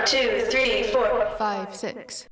2, 3, 4, 5, 6.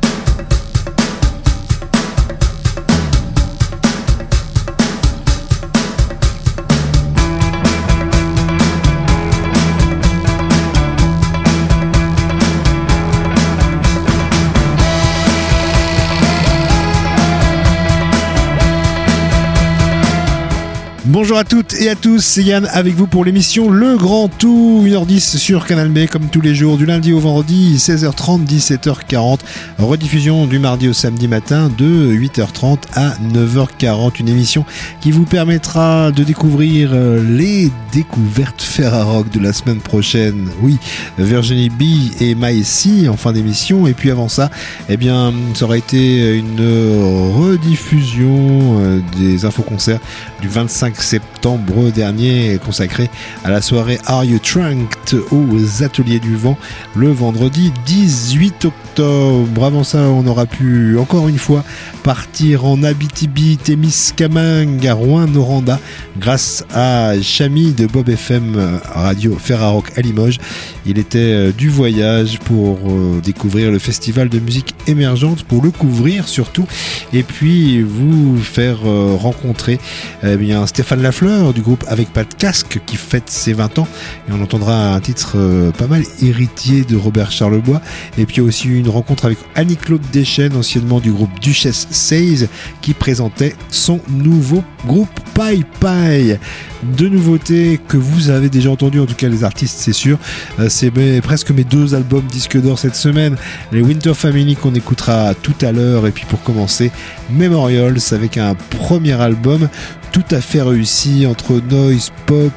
Bonjour à toutes et à tous, c'est Yann avec vous pour l'émission Le Grand Tout, 1h10 sur Canal B comme tous les jours du lundi au vendredi, 16h30, 17h40, rediffusion du mardi au samedi matin de 8h30 à 9h40, une émission qui vous permettra de découvrir les découvertes Ferrarock de la semaine prochaine. Oui, Virginie B et Maïssi en fin d'émission, et puis avant ça, eh bien, ça aurait été une rediffusion des infoconcerts du 25 septembre dernier consacré à la soirée Are You Trunked aux Ateliers du Vent le vendredi 18 octobre. Avant ça, on aura pu encore une fois partir en Abitibi-Témiscamingue à Rouen-Noranda grâce à Chami de Bob FM Radio Ferrarock à Limoges. Il était du voyage pour découvrir le festival de musique émergente, pour le couvrir surtout, et puis vous faire rencontrer bien Stéphane Lafleur du groupe Avec Pas de Casque qui fête ses 20 ans, et on entendra un titre pas mal héritier de Robert Charlebois, et puis aussi une rencontre avec Annie-Claude Deschênes, anciennement du groupe Duchesse Says, qui présentait son nouveau groupe Pai Pai. Deux nouveautés que vous avez déjà entendues, en tout cas les artistes c'est sûr, c'est presque mes deux albums disques d'or cette semaine, les Winter Family qu'on écoutera tout à l'heure, et puis pour commencer Memorials avec un premier album tout à fait réussi entre noise, pop,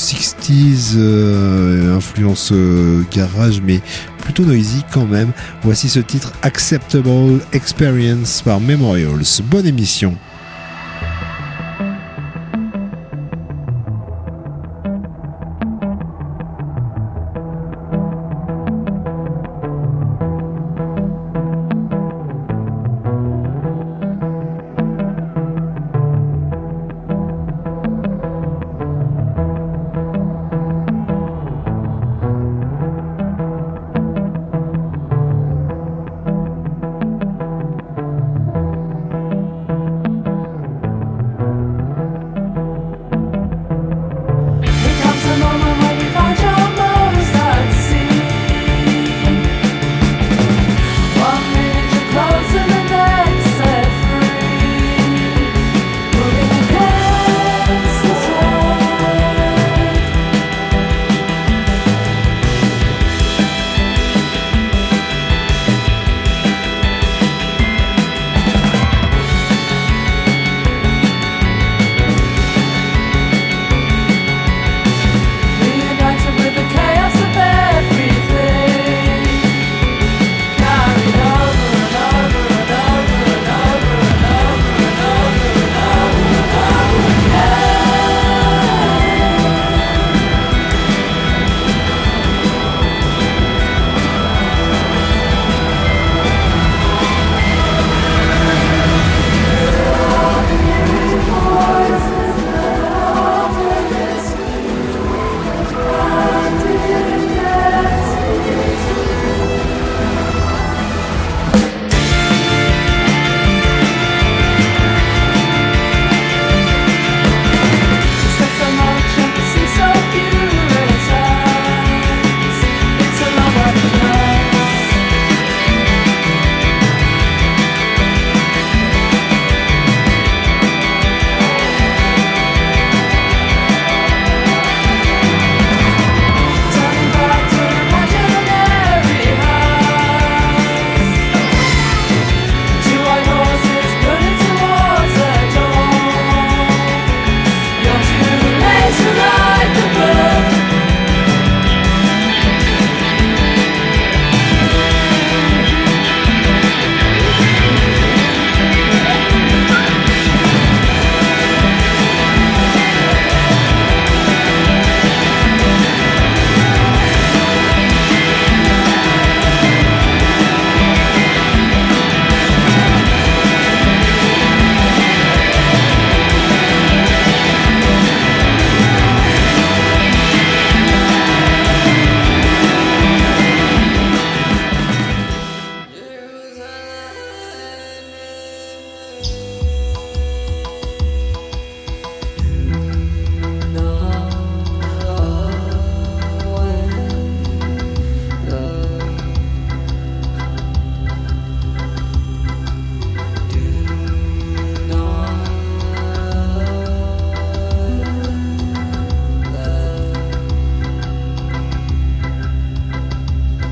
60s, influence garage mais plutôt noisy quand même. Voici ce titre Acceptable Experience par Memorials. Bonne émission.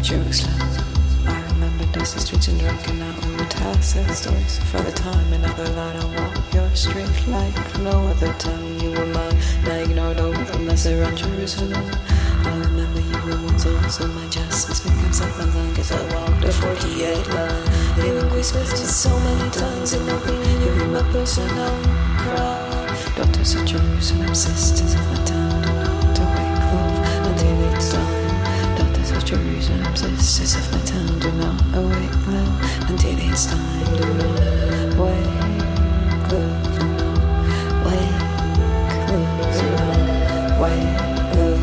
Jerusalem. I remember dusty streets and drunken out. We would tell sad stories for the time. Another light I walk your street like no other time. You were mine, and I ignored all the mess around Jerusalem. I remember you were once also my justice. Becomes up my lung as I walked the 48 line. Even whispers so many times in my brain. You were my personal crowd. Daughters of Jerusalem, sisters of my town. Do not awake love until it's done. Daughters of Jerusalem, sisters of my town. Do not awake love until it's time. Do not wake love. Do not wake love. Do not wake love.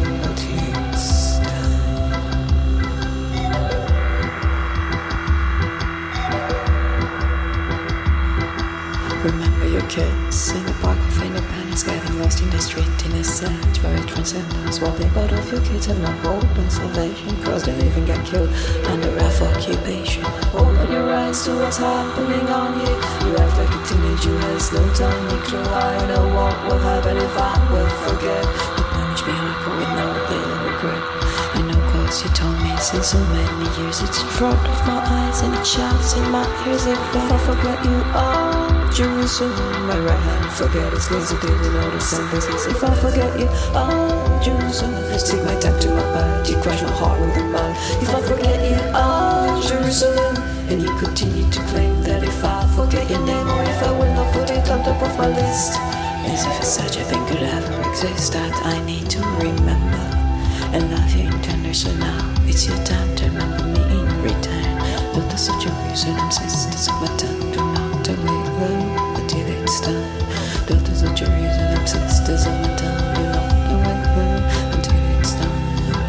Remember your kids in the park of independence, getting lost in the street in a search for a transcendence. While they both of your kids have no hope and salvation, cause they live and get killed under rough occupation. Open your eyes to what's happening on you. You act like a teenager who has no tiny clue. I know what will happen if I will forget. You punish me hardcore with no little regret. I know cause you told me since so many years. It's in front of my eyes and it shouts in my ears. If I forget you all Jerusalem, my right hand forget its lips. I didn't know the sentences. If I forget you all Jerusalem, stick my tongue to my body, crush my heart with a mud. If I forget you all Jerusalem, and you continue to claim that if I forget your name, or if I will not put it on top of my list, as if such a thing could ever exist, that I need to remember and love you in tender. So now it's your time to remember me in return. Daughters of Jerusalem, sisters of my town, do not awake love until it's done. Daughters of Jerusalem, sisters of my town, do not awake love until it's done.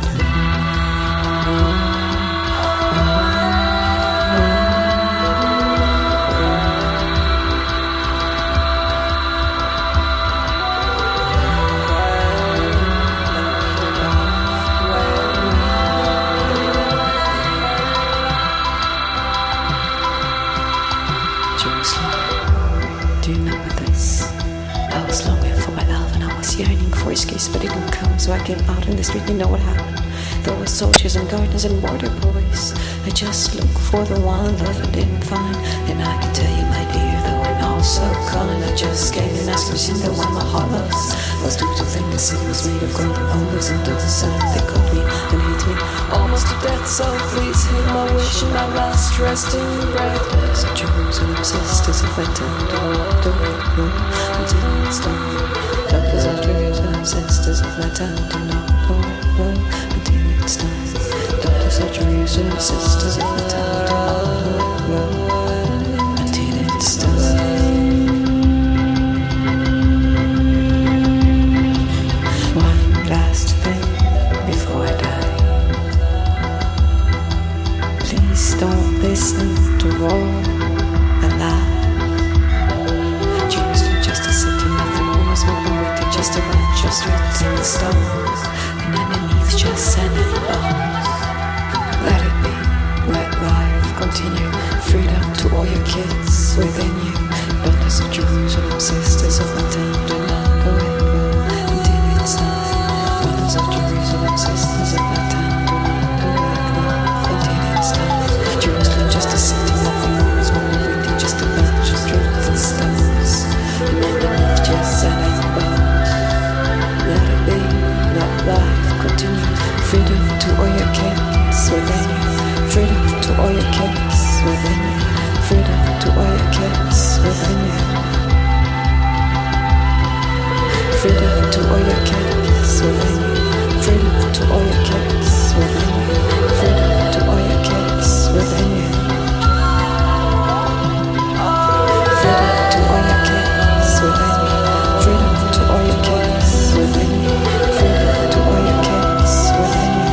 But it didn't come, so I came out in the street. You know what happened? There were soldiers and gardeners and border boys. I just looked for the one love I didn't find. And I can tell you, my dear, they were all so kind. I just came and asked to see the one my heart loves. Was due to think the city was made of gold and always under the sun. They caught me and hit me almost to death. So please hear my wish and my last resting breath. Daughters of Jerusalem, sisters of my town, do not awake love until it's done. Daughters of Jerusalem, sisters of my town, do not awake love until it's done. Daughters of Jerusalem, sisters of my town, do not awake love until it's done. One last thing before I die. Please don't listen to all a lie. Jerusalem, just a city, nothing more was more than waiting, just a bunch of streets and stones, and underneath just sand and bones. Let it be, let life continue. Freedom to all your kids within you. Daughters of Jerusalem, sisters of my town, do not go away until it's done. Daughters of Jerusalem, sisters of my town, do not go away until it's done. Jerusalem, just a city, nothing more was more than waiting, just a bunch of streets and stones, and underneath just sand and bones. Let it be, let life continue. Freedom to all your kids within you. Freedom to all your kids within you. Freedom to all your kids within you. Freedom to all your kids within you. Freedom to all your kids within you. Freedom to all your kids within you. Freedom to all your kids within you. Freedom to all your kids within you. Freedom to all your kids within you.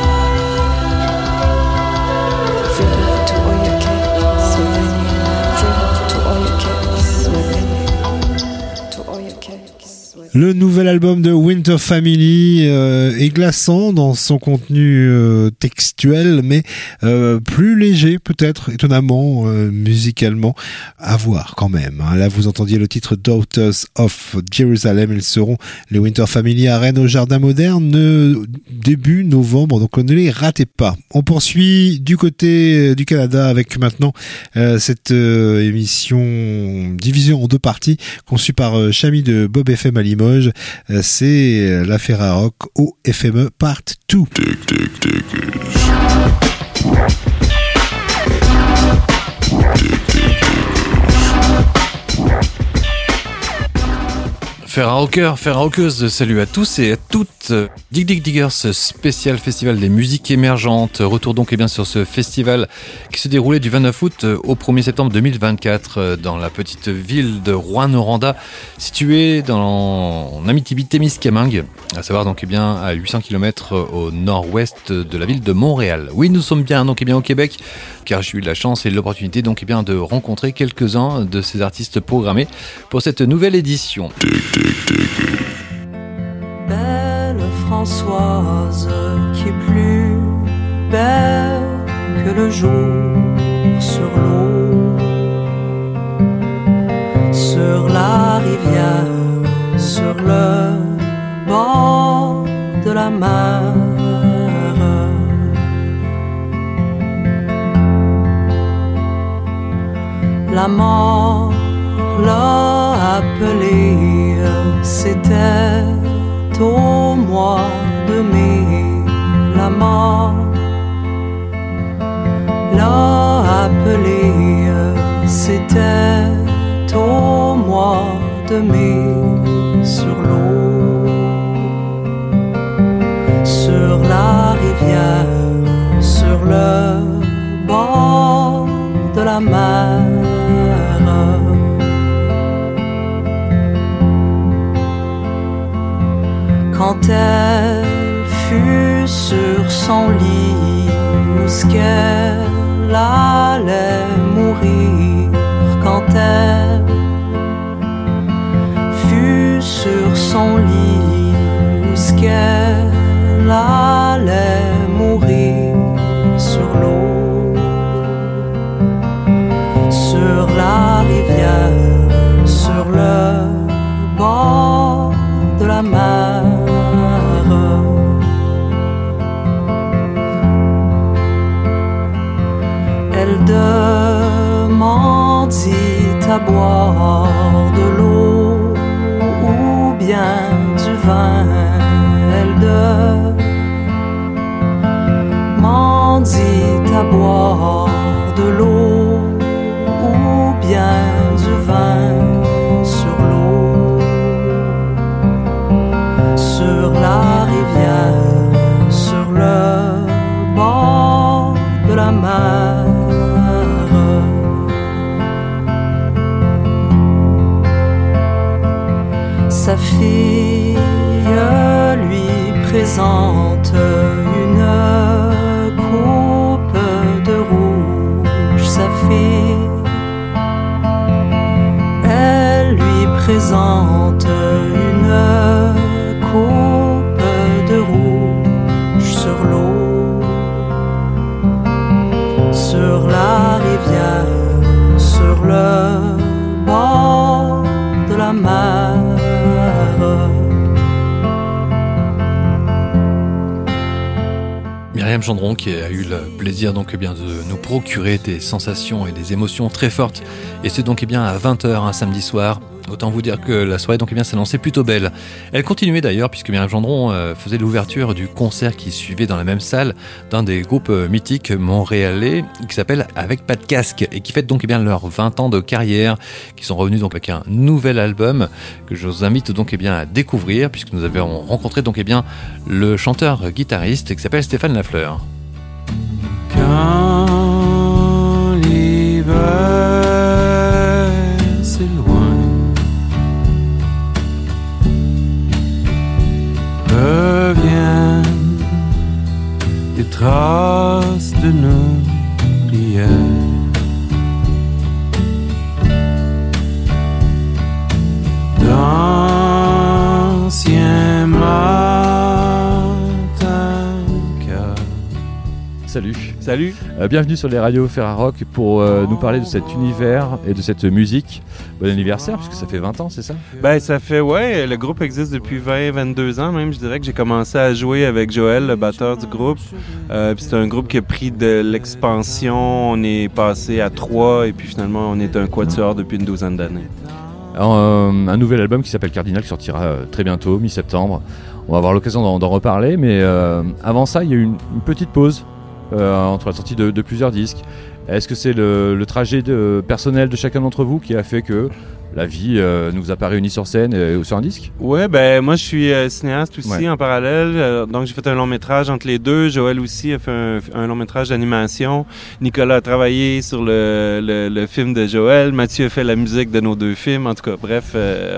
Freedom to all your kids within you. Freedom to all your kids within you. To all your kids within you. Le nouvel album de Winter Family est glaçant dans son contenu textuel, mais plus léger peut-être, étonnamment, musicalement, à voir quand même. Là, vous entendiez le titre Daughters of Jerusalem. Ils seront les Winter Family à Rennes au Jardin Moderne début novembre, donc ne les ratez pas. On poursuit du côté du Canada avec maintenant cette émission divisée en deux parties, conçue par Chami de Bob FM à Limoges. C'est l'affaire à rock au FME Part 2. Faire un rocker, faire un rockeuse, salut à tous et à toutes. Dig Dig Diggers, spécial festival des musiques émergentes. Retour donc bien sur ce festival qui se déroulait du 29 août au 1er septembre 2024 dans la petite ville de Rouyn-Noranda, située dans Abitibi-Témiscamingue, à savoir donc à 800 km au nord-ouest de la ville de Montréal. Oui, nous sommes bien donc au Québec, car j'ai eu la chance et l'opportunité donc de rencontrer quelques-uns de ces artistes programmés pour cette nouvelle édition. Belle Françoise qui est plus belle que le jour sur l'eau, sur la rivière, sur le bord de la mer. La mort l'a appelée, c'était au mois de mai. La mort l'a appelée, c'était au mois de mai. Sur l'eau, sur la rivière, sur le bord de la mer. Quand elle fut sur son lit, où est-ce qu'elle allait mourir? Quand elle fut sur son lit, où est-ce qu'elle allait mourir? Sur l'eau, sur la rivière, sur le bord de la mer. Elle demandit à boire de l'eau ou bien du vin. Elle demandit à boire de l'eau ou bien du vin. Sur l'eau, sur la rivière, sur le bord de la mer. Sa fille lui présente une coupe de rouge. Sa fille, elle lui présente une coupe de rouge. Sur l'eau, sur la rivière, sur le bord de la mer. Myriam Gendron qui a eu le plaisir donc de nous procurer des sensations et des émotions très fortes, et c'est donc à 20h un samedi soir. Autant vous dire que la soirée donc s'annonçait plutôt belle. Elle continuait d'ailleurs puisque Myriam Gendron faisait l'ouverture du concert qui suivait dans la même salle d'un des groupes mythiques montréalais qui s'appelle Avec Pas de Casque et qui fête donc leurs 20 ans de carrière, qui sont revenus donc avec un nouvel album que je vous invite donc à découvrir, puisque nous avons rencontré donc le chanteur guitariste qui s'appelle Stéphane Lafleur. Quand l'hiver s'éloigne, reviennent des traces de nos prières. Dans salut. Salut. Bienvenue sur les radios Ferrarock pour nous parler de cet univers et de cette musique. Bon anniversaire, puisque ça fait 20 ans, c'est ça? Ben, ça fait, ouais, le groupe existe depuis 22 ans même. Je dirais que j'ai commencé à jouer avec Joël, le batteur du groupe. Puis c'est un groupe qui a pris de l'expansion. On est passé à 3 et puis finalement, on est un quatuor depuis une douzaine d'années. Alors, un nouvel album qui s'appelle Cardinal qui sortira très bientôt, mi-septembre. On va avoir l'occasion d'en reparler, mais avant ça, il y a eu une petite pause entre la sortie de plusieurs disques. Est-ce que c'est le trajet personnel de chacun d'entre vous qui a fait que la vie nous apparaît unie sur scène ou sur un disque? Ouais, ben moi je suis cinéaste aussi Ouais. en parallèle. Donc j'ai fait un long métrage entre les deux. Joël aussi a fait un long métrage d'animation. Nicolas a travaillé sur le film de Joël. Mathieu a fait la musique de nos deux films. En tout cas, bref,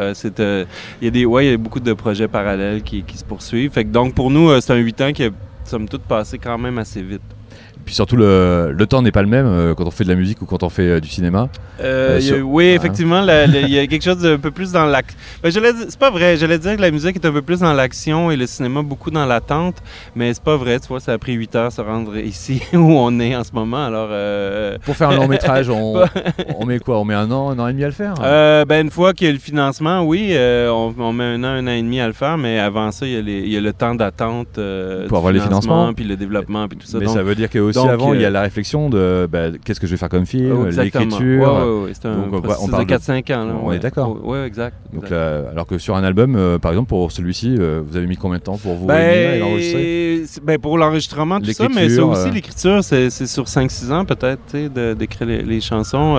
il y a beaucoup de projets parallèles qui se poursuivent. Fait que donc pour nous, c'est un 8 ans qui a somme toute passé quand même assez vite. Puis surtout, le temps n'est pas le même quand on fait de la musique ou quand on fait du cinéma. Oui, effectivement, il y a quelque chose d'un peu plus dans l'action. C'est pas vrai, j'allais dire que la musique est un peu plus dans l'action et le cinéma beaucoup dans l'attente, mais c'est pas vrai, tu vois, ça a pris 8 heures se rendre ici où on est en ce moment, alors... Pour faire un long métrage, on met quoi? On met un an et demi à le faire? Une fois qu'il y a le financement, oui, on met un an et demi à le faire, mais avant ça, il y a le temps d'attente pour avoir les financements, puis le développement, puis tout ça. Mais donc, ça veut dire que aussi avant, il y a la réflexion de qu'est-ce que je vais faire comme film, l'écriture. Oui, c'est un processus de 4-5 ans. Là, on est d'accord. Oui, exact. Donc là, alors que sur un album, par exemple, pour celui-ci, vous avez mis combien de temps pour vous réunir et l'enregistrer? Pour l'enregistrement, tout ça, mais ça aussi, l'écriture, c'est sur 5-6 ans peut-être, d'écrire les chansons.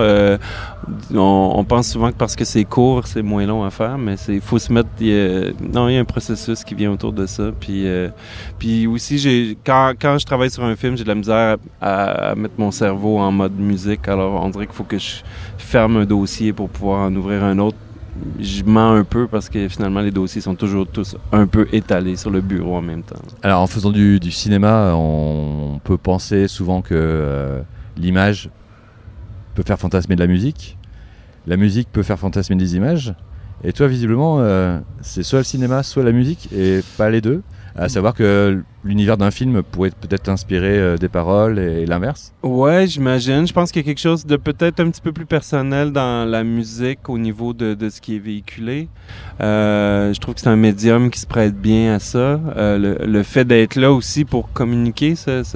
On pense souvent que parce que c'est court, c'est moins long à faire, mais il faut se mettre... il y a un processus qui vient autour de ça. Puis aussi, quand je travaille sur un film, j'ai de la misère à mettre mon cerveau en mode musique. Alors, on dirait qu'il faut que je ferme un dossier pour pouvoir en ouvrir un autre. Je mens un peu parce que finalement, les dossiers sont toujours tous un peu étalés sur le bureau en même temps. Alors, en faisant du cinéma, on peut penser souvent que l'image peut faire fantasmer de la musique peut faire fantasmer des images. Et toi, visiblement, c'est soit le cinéma, soit la musique, et pas les deux. À savoir que l'univers d'un film pourrait peut-être inspirer des paroles et l'inverse. Ouais, j'imagine. Je pense qu'il y a quelque chose de peut-être un petit peu plus personnel dans la musique au niveau de ce qui est véhiculé. Je trouve que c'est un médium qui se prête bien à ça. Le fait d'être là aussi pour communiquer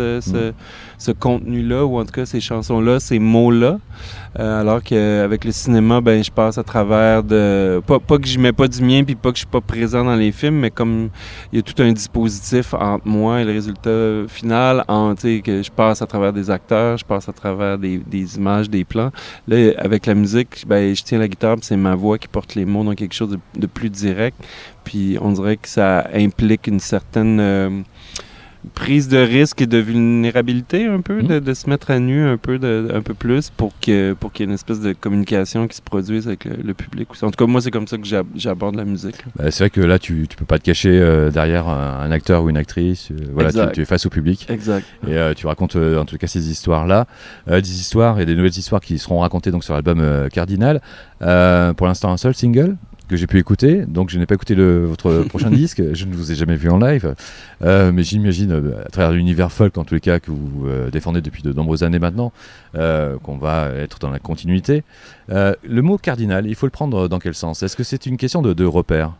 ce contenu-là, ou en tout cas ces chansons-là, ces mots-là. Alors qu'avec le cinéma, je passe à travers de... Pas que je mets pas du mien puis pas que je suis pas présent dans les films, mais comme il y a tout un dispositif entre moi et le résultat final, que je passe à travers des acteurs, je passe à travers des images, des plans. Là, avec la musique, je tiens la guitare, puis c'est ma voix qui porte les mots dans quelque chose de plus direct. Puis on dirait que ça implique une certaine... prise de risque et de vulnérabilité un peu, de se mettre à nu un peu plus pour qu'il y ait une espèce de communication qui se produise avec le public. En tout cas, moi, c'est comme ça que j'aborde la musique. C'est vrai que là, tu peux pas te cacher derrière un acteur ou une actrice. Tu es face au public. Exact. Et tu racontes en tout cas ces histoires-là. Des histoires et des nouvelles histoires qui seront racontées donc, sur l'album Cardinal. Pour l'instant, un seul single que j'ai pu écouter, donc je n'ai pas écouté votre prochain disque, je ne vous ai jamais vu en live, mais j'imagine à travers l'univers folk en tous les cas que vous défendez depuis de nombreuses années maintenant, qu'on va être dans la continuité. Le mot cardinal, il faut le prendre dans quel sens? Est-ce que c'est une question de repère?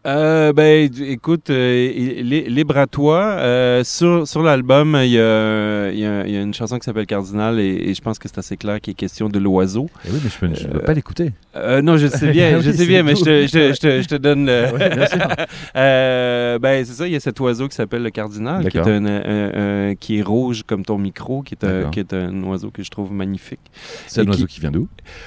Écoute, libre à toi. Sur l'album, il y a une chanson qui s'appelle Cardinal et je pense que c'est assez clair qu'il est question de l'oiseau. Oui, mais je ne peux pas l'écouter. Non, je sais bien, mais je te donne le... Ouais, bien sûr. C'est ça, il y a cet oiseau qui s'appelle le Cardinal, qui est qui est rouge comme ton micro, qui est un oiseau que je trouve magnifique. C'est un oiseau qui vient d'où?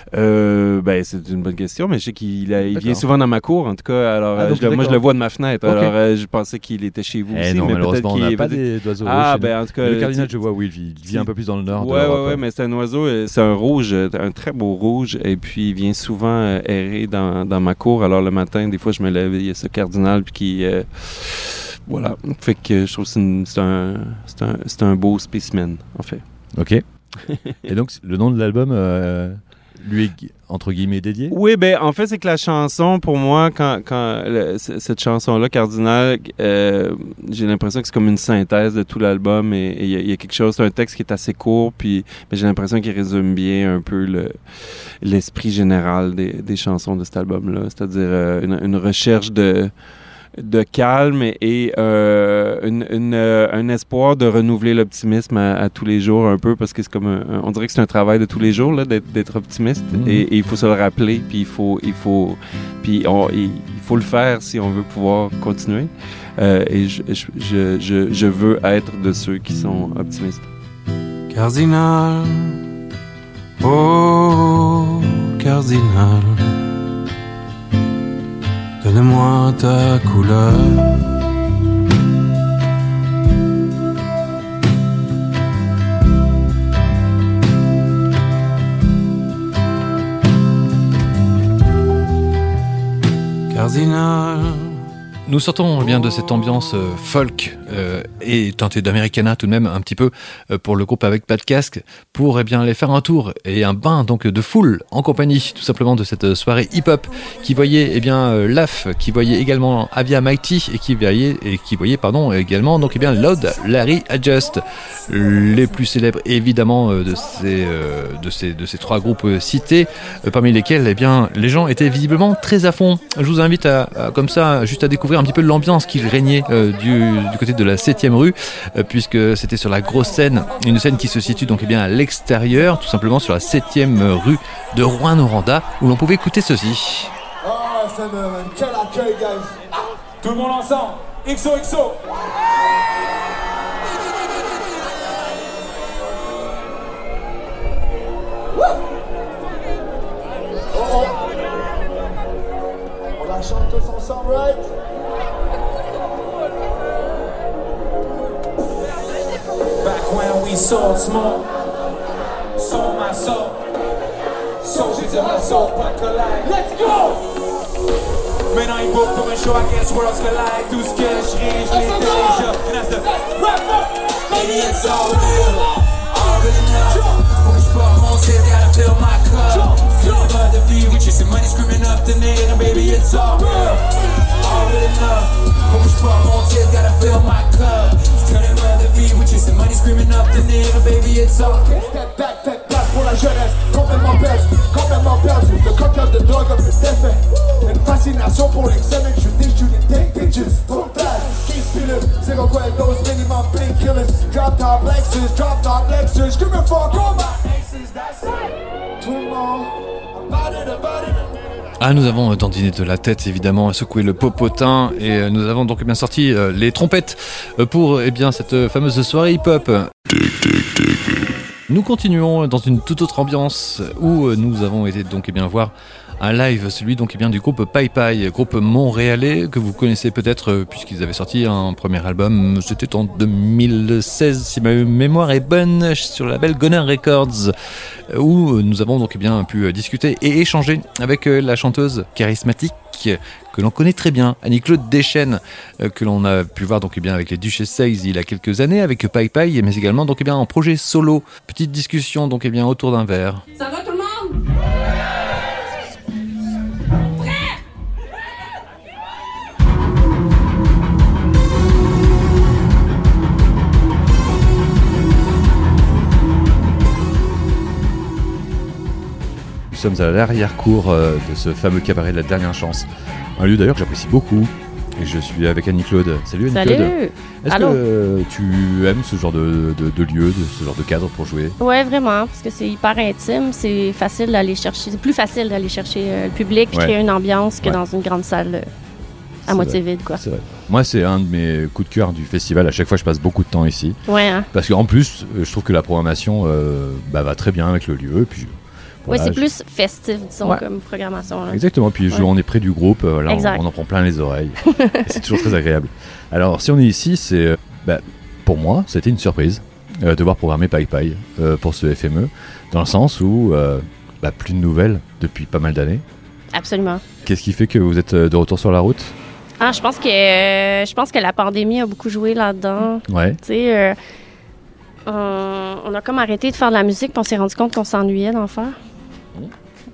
C'est une bonne question, mais je sais qu'il vient souvent dans ma cour, en tout cas. Alors, moi, je le vois de ma fenêtre. Okay. Alors, je pensais qu'il était chez vous aussi. Non, mais malheureusement, on n'a pas d'oiseaux rouges. En tout cas, le cardinal, je vois où il vit un peu plus dans le nord. Oui, mais c'est un oiseau, c'est un rouge, un très beau rouge, et puis il vient souvent errer dans ma cour. Alors, le matin, des fois, je me lève, il y a ce cardinal, puis qui... voilà. Fait que je trouve que c'est un beau spécimen, en fait. Ok. Et donc, le nom de l'album... lui est entre guillemets dédié? Oui, ben en fait, c'est que la chanson, pour moi, cette chanson-là, Cardinal, j'ai l'impression que c'est comme une synthèse de tout l'album et il y a quelque chose, c'est un texte qui est assez court, puis j'ai l'impression qu'il résume bien un peu l'esprit général des chansons de cet album-là, c'est-à-dire une recherche de calme et un espoir de renouveler l'optimisme à tous les jours un peu, parce que c'est comme on dirait que c'est un travail de tous les jours là, d'être optimiste et il faut se le rappeler, puis il faut le faire si on veut pouvoir continuer, et je veux être de ceux qui sont optimistes. Cardinal, oh Cardinal, donne-moi ta couleur. Cardinal. Nous sortons bien de cette ambiance folk et teintée d'Americana tout de même un petit peu pour le groupe avec pas de casque, pour aller faire un tour et un bain donc de foule en compagnie tout simplement de cette soirée hip-hop qui voyait Laf, qui voyait également Avia Mighty et qui voyait également donc Loud Larry Adjust, les plus célèbres évidemment de ces trois groupes cités, parmi lesquels les gens étaient visiblement très à fond. Je vous invite à comme ça juste à découvrir un petit peu l'ambiance qui régnait du côté de la 7e rue, puisque c'était sur la grosse scène, une scène qui se situe donc à l'extérieur, tout simplement sur la 7e rue de Rouyn-Noranda, où l'on pouvait écouter ceci. Oh, quel accueil, guys! Tout le monde ensemble! XOXO! Oh. On la chante tous ensemble, right? Back when we sold smoke, sold my soul, soldiers in my soul, pas collide. Let's go! Maintenant il boucle pour un show, I guess worlds collide. Tout ce que je ris, je l'ai déjà. And that's the wrap up. Maybe it's all real, already know. Faut que je porte mon titre, gotta fill my cup. Feeling about the vie, we chasing money, screaming up the name. And baby it's all real, already know. Faut que je porte mon titre, gotta fill my cup. Turning by the vie, we chasing money, screaming up the name. And baby it's all real. Step back, faites place pour la jeunesse. Complètement perdu. Le cocktail de drogue a plus d'effet. Une fascination pour l'examen. Je dis, take pictures. Trop fast, 15 pilules. Zero dose, minimum painkillers. Drop top Lexus. Screaming for all my aces, that's it. Tout le monde, about it. Ah, nous avons dandiné de la tête évidemment, secoué le popotin et nous avons donc bien sorti les trompettes pour cette fameuse soirée hip-hop. Nous continuons dans une toute autre ambiance où nous avons été donc voir un live, celui donc du groupe Pai Pai, groupe montréalais que vous connaissez peut-être puisqu'ils avaient sorti un premier album, c'était en 2016 si ma mémoire est bonne, sur le label Goner Records, où nous avons donc pu discuter et échanger avec la chanteuse charismatique que l'on connaît très bien, Annie-Claude Deschênes, que l'on a pu voir donc avec les Duchesses Seize il y a quelques années avec Pai Pai, mais également donc en projet solo. Petite discussion donc autour d'un verre. Ça va tout le monde? Nous sommes à l'arrière-cour de ce fameux cabaret de la dernière chance. Un lieu d'ailleurs que j'apprécie beaucoup. Et je suis avec Annie-Claude. Salut Annie-Claude. Salut. Est-ce que tu aimes ce genre de lieu, de ce genre de cadre pour jouer? Ouais, vraiment, parce que c'est hyper intime, c'est facile d'aller chercher, c'est plus facile d'aller chercher le public, créer une ambiance que dans une grande salle à moitié vide, quoi. C'est vrai. Moi, c'est un de mes coups de cœur du festival. À chaque fois, je passe beaucoup de temps ici. Ouais. Hein? Parce qu'en plus, je trouve que la programmation va très bien avec le lieu. Et puis, voilà, c'est plus festif, disons, comme programmation. Là. Exactement. Puis on est près du groupe. Là, on en prend plein les oreilles. C'est toujours très agréable. Alors, si on est ici, c'est pour moi, c'était une surprise de voir programmer Pai Pai pour ce FME, dans le sens où plus de nouvelles depuis pas mal d'années. Absolument. Qu'est-ce qui fait que vous êtes de retour sur la route? Je pense que la pandémie a beaucoup joué là-dedans. Ouais. Tu sais, on a comme arrêté de faire de la musique, puis on s'est rendu compte qu'on s'ennuyait d'en faire.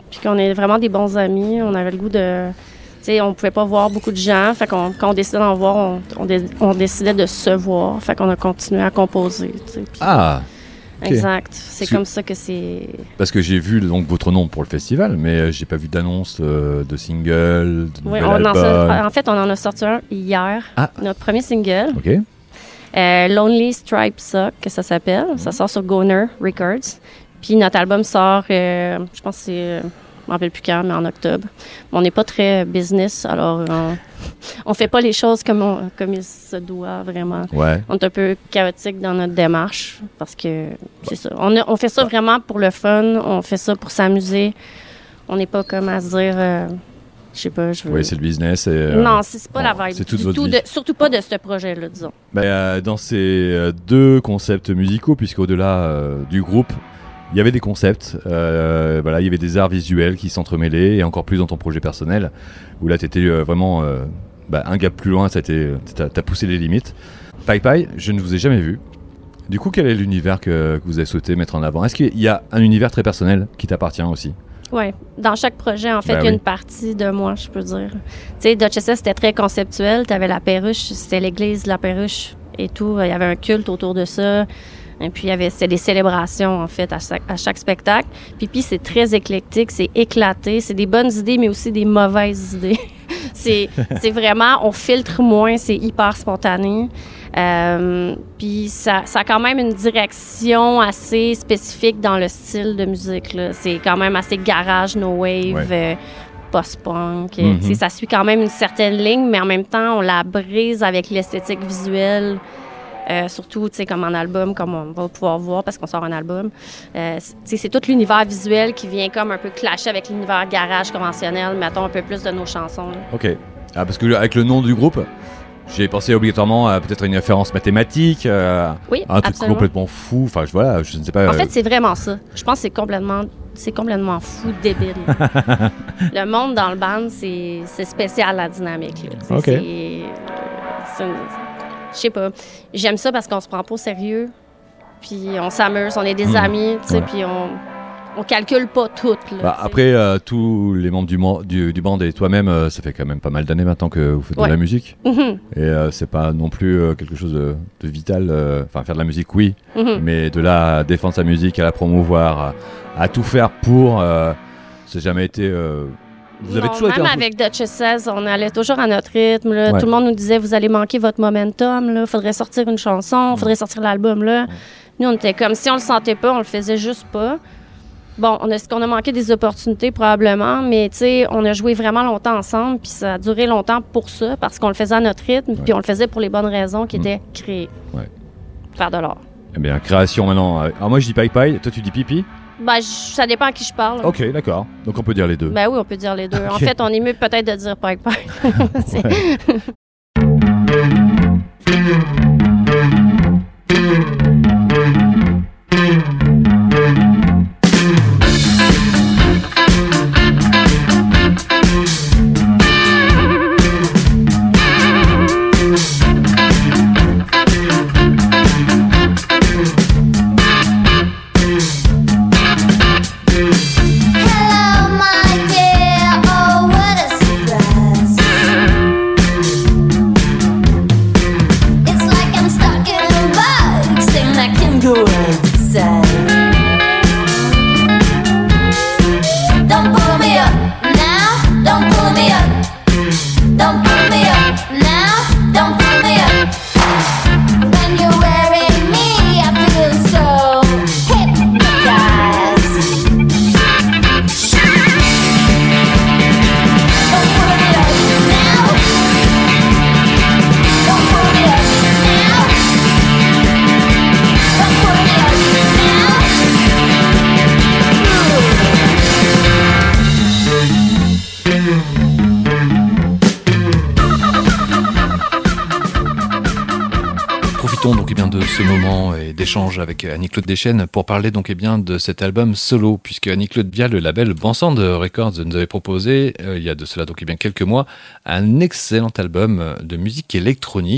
puis qu'on est vraiment des bons amis. On avait le goût de... Tu sais, on pouvait pas voir beaucoup de gens. Fait qu'on, quand on décidait d'en voir, on décidait de se voir. Fait qu'on a continué à composer, tu sais. Puis, Ok. exact. C'est comme ça que c'est... Parce que j'ai vu donc votre nom pour le festival, mais j'ai pas vu d'annonce de single, de Oui, nouvel album. en fait, on en a sorti un hier. Ah. Notre premier single. Ok. Lonely Stripe Sock, que ça s'appelle. Ça sort sur Goner Records. Puis notre album sort, je pense que c'est... je ne me rappelle plus quand, mais en octobre. On n'est pas très business, alors on fait pas les choses comme il se doit, vraiment. Ouais. On est un peu chaotique dans notre démarche, parce que c'est ça. On fait ça vraiment pour le fun, on fait ça pour s'amuser. On n'est pas comme à se dire... je sais pas, je veux... Oui, c'est le business. Et, non, c'est pas la vibe. C'est toute du votre tout, vie. surtout pas de ce projet-là, disons. Dans ces deux concepts musicaux, puisqu'au-delà du groupe, il y avait des concepts, il y avait des arts visuels qui s'entremêlaient, et encore plus dans ton projet personnel, où là, tu étais vraiment un gap plus loin, t'as poussé les limites. Pai Pai, je ne vous ai jamais vu. Du coup, quel est l'univers que vous avez souhaité mettre en avant ? Est-ce qu'il y a un univers très personnel qui t'appartient aussi ? Oui, dans chaque projet, en fait, il y a une partie de moi, je peux dire. Tu sais, Duchessa, c'était très conceptuel. Tu avais la perruche, c'était l'église de la perruche et tout. Il y avait un culte autour de ça. Et puis, c'était des célébrations, en fait, à chaque spectacle. Puis, c'est très éclectique, c'est éclaté. C'est des bonnes idées, mais aussi des mauvaises idées. c'est vraiment, on filtre moins, c'est hyper spontané. Puis ça a quand même une direction assez spécifique dans le style de musique, là. C'est quand même assez garage, no wave, post-punk. Tu sais, ça suit quand même une certaine ligne, mais en même temps, on la brise avec l'esthétique visuelle. Surtout, tu sais, comme en album, comme on va pouvoir voir parce qu'on sort un album. C'est tout l'univers visuel qui vient comme un peu clasher avec l'univers garage conventionnel, mettons un peu plus de nos chansons. Là. Ok. Parce que avec le nom du groupe, j'ai pensé obligatoirement à peut-être une référence mathématique, oui, un truc absolument. complètement fou. Enfin, voilà, je ne sais pas. En fait, c'est vraiment ça. Je pense que c'est complètement fou, débile. Le monde dans le band, c'est spécial, la dynamique. Là. Ok. Je sais pas. J'aime ça parce qu'on se prend pas au sérieux. Puis on s'amuse, on est des amis, tu sais, puis on calcule pas tout. Là, après, tous les membres du band et toi-même, ça fait quand même pas mal d'années maintenant que vous faites de la musique. Et c'est pas non plus quelque chose de vital. Enfin, faire de la musique, oui, mais de là à défendre sa musique, à la promouvoir, à tout faire pour, c'est jamais été... Vous avez toujours été même avec Duchess, on allait toujours à notre rythme. Là. Tout le monde nous disait, vous allez manquer votre momentum. Il faudrait sortir une chanson, il faudrait sortir l'album. Là. Nous, on était comme, si on le sentait pas, on le faisait juste pas. Bon, est-ce qu'on a manqué des opportunités? Probablement, mais tu sais, on a joué vraiment longtemps ensemble, puis ça a duré longtemps pour ça, parce qu'on le faisait à notre rythme, puis on le faisait pour les bonnes raisons qui étaient créer. Faire de l'art. Eh bien, création maintenant. Alors moi, je dis Pai Pai, toi tu dis Pipi? Ça dépend à qui je parle. Ok, d'accord. Donc on peut dire les deux. Oui, on peut dire les deux. En fait, on est mieux peut-être de dire Pai Pai. De ce moment et d'échange avec Annie-Claude Deschênes pour parler donc de cet album solo, puisque Annie-Claude via le label Bansand Records nous avait proposé il y a de cela donc quelques mois un excellent album de musique électronique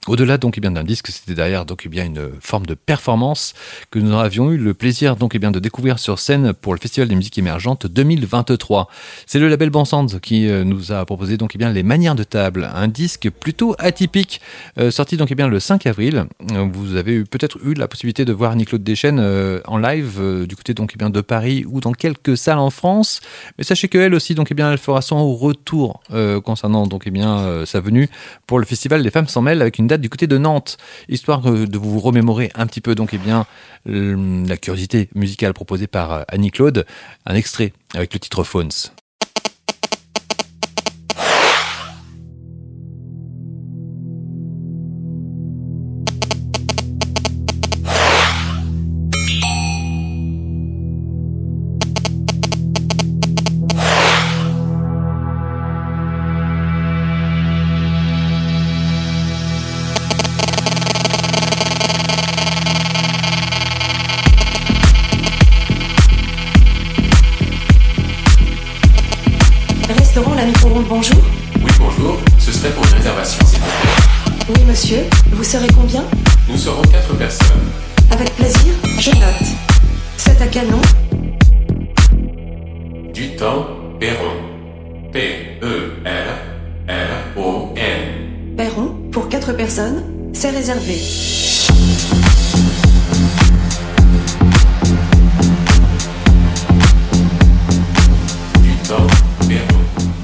Au-delà donc d'un disque, c'était derrière donc une forme de performance que nous avions eu le plaisir donc de découvrir sur scène pour le Festival des musiques émergentes 2023. C'est le label Bansand qui nous a proposé donc les Manières de table, un disque plutôt atypique sorti donc le 5 avril. Vous avez peut-être eu la possibilité de voir Annie-Claude Deschênes en live du côté donc de Paris ou dans quelques salles en France. Mais sachez qu'elle aussi donc elle fera son retour concernant donc sa venue pour le Festival des Femmes sans mêle avec une date du côté de Nantes, histoire de vous remémorer un petit peu donc la curiosité musicale proposée par Annie-Claude. Un extrait avec le titre Phones. Bonjour. Oui, bonjour. Ce serait pour une réservation, s'il vous plaît. Oui, monsieur. Vous serez combien? Nous serons 4 personnes. Avec plaisir, je note. C'est à quel nom? Du temps, Perron. P-E-R-R-O-N. Perron, pour 4 personnes, c'est réservé. Du temps, Perron.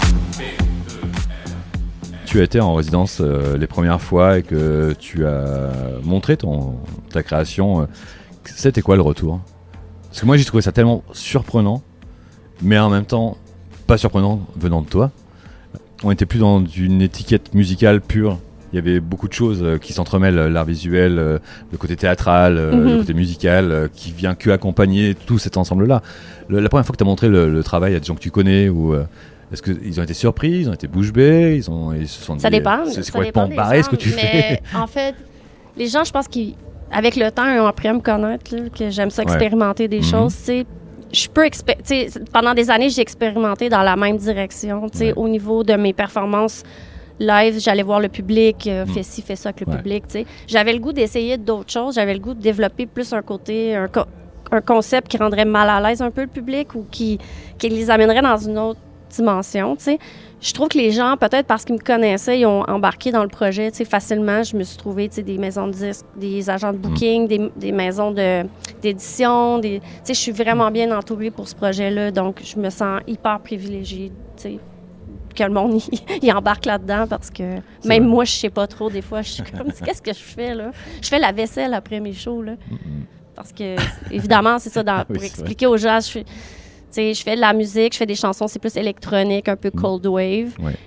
Tu as été en résidence les premières fois et que tu as montré ta création. C'était quoi le retour? Parce que moi j'ai trouvé ça tellement surprenant, mais en même temps pas surprenant venant de toi. On était plus dans une étiquette musicale pure. Il y avait beaucoup de choses qui s'entremêlent, l'art visuel, le côté théâtral, le côté musical, qui vient que accompagner tout cet ensemble-là. La première fois que tu as montré le travail à des gens que tu connais ou... Est-ce qu'ils ont été surpris, ils ont été bouche bée, ils se sont dit... Ça dépend. C'est complètement barré ce que tu fais. En fait, les gens, je pense qu'avec le temps, ils ont appris à me connaître, là, que j'aime ça expérimenter des choses. Je peux pendant des années, j'ai expérimenté dans la même direction. Au niveau de mes performances live, j'allais voir le public, fais ci, fais ça avec le public. J'avais le goût d'essayer d'autres choses. J'avais le goût de développer plus un côté... un concept qui rendrait mal à l'aise un peu le public ou qui les amènerait dans une autre dimension, tu sais. Je trouve que les gens, peut-être parce qu'ils me connaissaient, ils ont embarqué dans le projet, tu sais, facilement. Je me suis trouvée, tu sais, des maisons de disques, des agents de booking, des maisons d'édition, tu sais, je suis vraiment bien entourée pour ce projet-là, donc je me sens hyper privilégiée, tu sais, que le monde, il embarque là-dedans parce que même moi, je sais pas trop, des fois, je suis comme, qu'est-ce que je fais, là? Je fais la vaisselle après mes shows, là. Parce que, évidemment, c'est ça, pour expliquer aux gens, je fais de la musique, je fais des chansons, c'est plus électronique, un peu cold wave.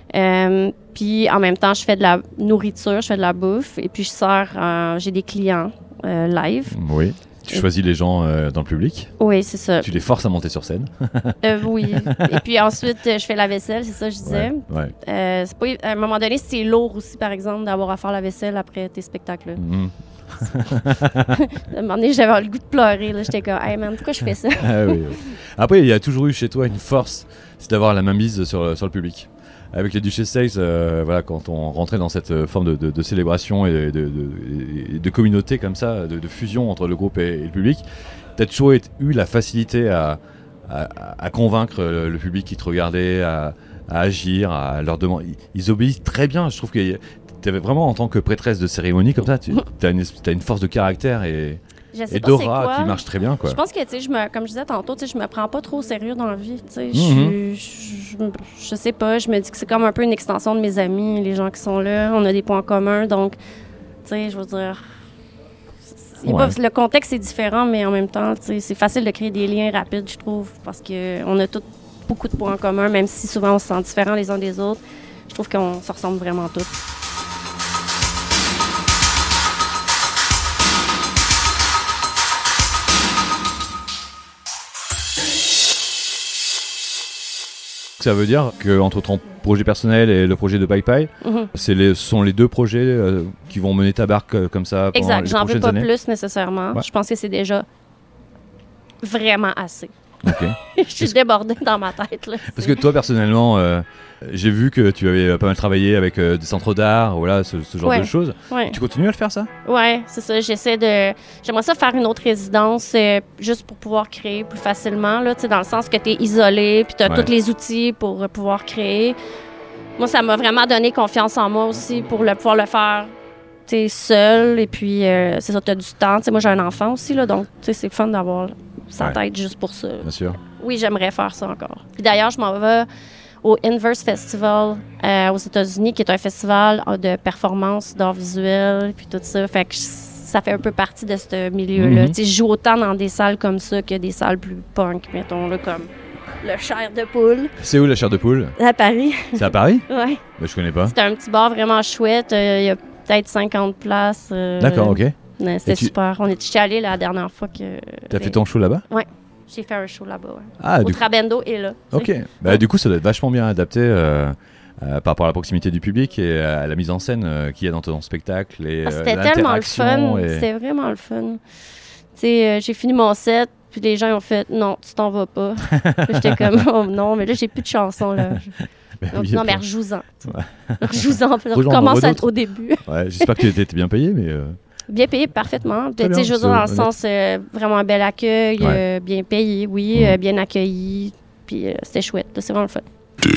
Puis en même temps, je fais de la nourriture, je fais de la bouffe. Et puis je sers, j'ai des clients live. Oui. Tu choisis les gens dans le public. Oui, c'est ça. Tu les forces à monter sur scène. Oui. Et puis ensuite, je fais la vaisselle, c'est ça que je disais. C'est pas, à un moment donné, c'est lourd aussi, par exemple, d'avoir à faire la vaisselle après tes spectacles. À un moment donné, j'avais le goût de pleurer. Là. J'étais comme, hey man, pourquoi je fais ça? Oui. Après, il y a toujours eu chez toi une force, c'est d'avoir la mainmise sur le public. Avec les Duchess Sales, voilà, quand on rentrait dans cette forme de célébration et de communauté comme ça, de fusion entre le groupe et le public, tu as toujours eu la facilité à convaincre le public qui te regardait, à agir, à leur demander. Ils obéissent très bien. Je trouve que tu avais vraiment, en tant que prêtresse de cérémonie comme ça, tu as une force de caractère et d'aura qui marche très bien, quoi. Je pense que, tu sais, comme je disais tantôt, tu sais, je me prends pas trop au sérieux dans la vie. Tu sais, je sais pas, je me dis que c'est comme un peu une extension de mes amis, les gens qui sont là. On a des points communs, donc, tu sais, je veux dire... le contexte est différent, mais en même temps, tu sais, c'est facile de créer des liens rapides, je trouve, parce qu'on a tous beaucoup de points communs, même si souvent on se sent différents les uns des autres. Je trouve qu'on se ressemble vraiment tous. Ça veut dire qu'entre ton projet personnel et le projet de Pai Pai, ce sont les deux projets qui vont mener ta barque comme ça pendant les prochaines années. J'en veux pas plus nécessairement. Ouais. Je pense que c'est déjà vraiment assez. Ok. Je suis débordée dans ma tête. Là. Parce que toi, personnellement, j'ai vu que tu avais pas mal travaillé avec des centres d'art, voilà, ce genre de choses. Ouais. Tu continues à le faire, ça? Ouais, c'est ça. J'aimerais ça faire une autre résidence juste pour pouvoir créer plus facilement, là, dans le sens que tu es isolé, puis tu as tous les outils pour pouvoir créer. Moi, ça m'a vraiment donné confiance en moi aussi pour pouvoir le faire seul. Et puis, c'est ça, tu as du temps. Moi, j'ai un enfant aussi, là, donc c'est le fun d'avoir sa tête juste pour ça. Bien sûr. Oui, j'aimerais faire ça encore. Puis d'ailleurs, je m'en vais au Inverse Festival aux États-Unis, qui est un festival de performance, d'art visuel, puis tout ça. Fait que ça fait un peu partie de ce milieu-là. Je joue autant dans des salles comme ça que des salles plus punk, mettons, là, comme le Chair de Poule. C'est où, le Chair de Poule? À Paris. C'est à Paris? Oui. Ben, je connais pas. C'est un petit bar vraiment chouette. Il y a peut-être 50 places. D'accord, OK. C'était super. J'étais allée la dernière fois que... T'as fait ton show là-bas? Oui. J'ai fait un show là-bas, ouais. Au Trabendo et là. OK. Bah, du coup, ça doit être vachement bien adapté par rapport à la proximité du public et à la mise en scène qu'il y a dans ton spectacle. Et, c'était tellement le fun. C'était vraiment le fun. J'ai fini mon set, puis les gens ont fait « Non, tu t'en vas pas. » J'étais comme « Oh non, mais là, j'ai plus de chansons. Là. » Donc, non, mais rejoue-en. Rejoue-en. Recommence au début. Ouais, j'espère que tu étais bien payé, mais... Bien payé, parfaitement. Je veux dire, dans le sens, vraiment un bel accueil, bien payé, oui, bien accueilli. Puis c'était chouette. C'est vraiment le fun.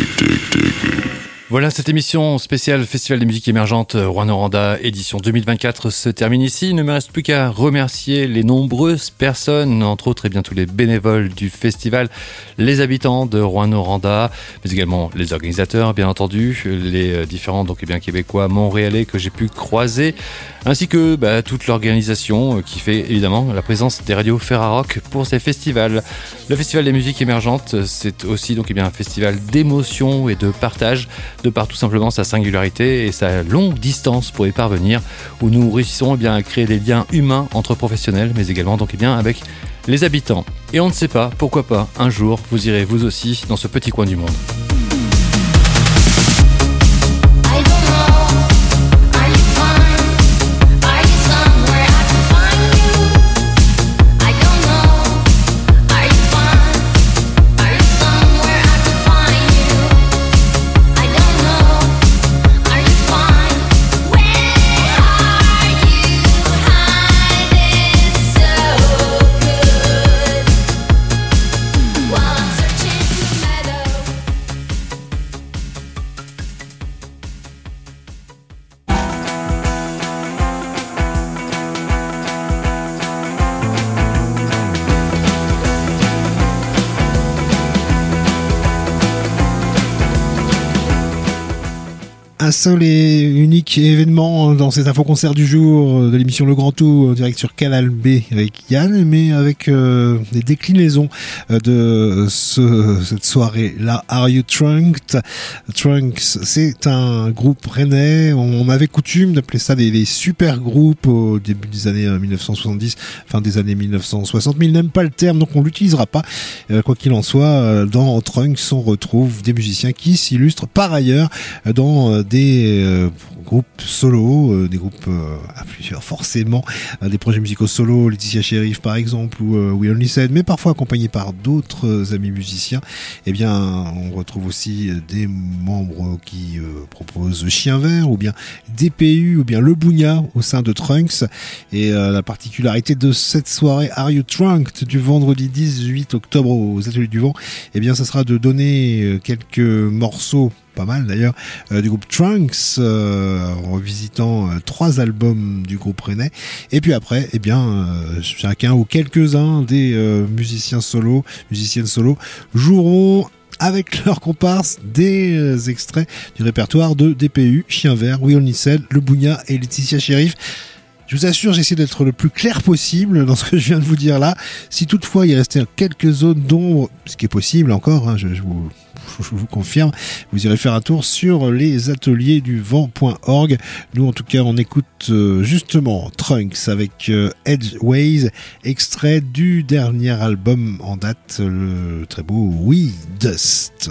Voilà, cette émission spéciale Festival des musiques émergentes Rouen-Noranda, édition 2024, se termine ici. Il ne me reste plus qu'à remercier les nombreuses personnes, entre autres, tous les bénévoles du festival, les habitants de Rouen-Noranda, mais également les organisateurs, bien entendu, les différents Québécois, montréalais que j'ai pu croiser, ainsi que toute l'organisation qui fait évidemment la présence des radios Ferrarock pour ces festivals. Le Festival des musiques émergentes, c'est aussi un festival d'émotion et de partage, de par tout simplement sa singularité et sa longue distance pour y parvenir, où nous réussissons à créer des liens humains entre professionnels, mais également avec les habitants. Et on ne sait pas, pourquoi pas, un jour, vous irez vous aussi dans ce petit coin du monde. Un seul et unique événement dans cet info-concert du jour de l'émission Le Grand Tout, direct sur Canal B avec Yann, mais avec des déclinaisons de cette soirée-là. Are You Trunked? Trunks, c'est un groupe rennais. On avait coutume d'appeler ça des super groupes au début des années 1970, fin des années 1960, mais ils n'aiment pas le terme, donc on l'utilisera pas. Quoi qu'il en soit, dans Trunks, on retrouve des musiciens qui s'illustrent par ailleurs dans des groupes solo, des groupes à plusieurs forcément, des projets musicaux solo, Laetitia Sheriff par exemple, ou We Only Said, mais parfois accompagnés par d'autres amis musiciens. Eh bien, on retrouve aussi des membres qui proposent Chien Vert, ou bien DPU, ou bien Le Bougna au sein de Trunks. Et la particularité de cette soirée Are You Trunked du vendredi 18 octobre aux Ateliers du Vent, eh bien, ça sera de donner quelques morceaux, pas mal d'ailleurs, du groupe Trunks, en revisitant 3 albums du groupe rennais. Et puis après, eh bien, chacun ou quelques-uns des musiciennes solo joueront avec leurs comparses des extraits du répertoire de DPU, Chien Vert, We Only Said, Le Bougna et Laetitia Sheriff. Je vous assure, j'essaie d'être le plus clair possible dans ce que je viens de vous dire là. Si toutefois il restait quelques zones d'ombre, ce qui est possible encore, je vous confirme, vous irez faire un tour sur lesatelierduvent.org. Nous, en tout cas, on écoute justement Trunks avec Edgeways, extrait du dernier album en date, le très beau We Dust.